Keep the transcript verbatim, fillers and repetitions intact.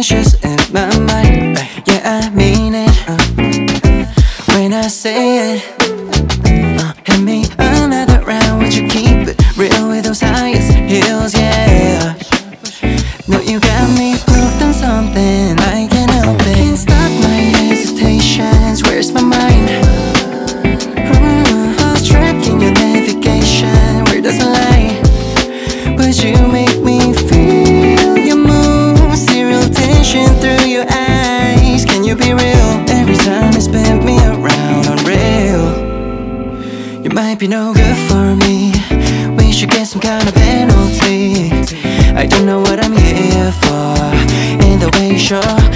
suspicious in my mind. Yeah, I mean it uh, when I say it. uh, Hand me another round, would you keep it real with those highest heels? Yeah, no, you got me hooked on something, I can't help it. Can't stop my hesitations, where's my mind? mm, Lost track in your navigation, where does it lie? Would you make me feel your moves? Serial tension through your eyes. Can you be real? Every time you spin me around on rail. You might be no good for me. We should get some kind of penalty. I don't know what I'm here for. In the way you show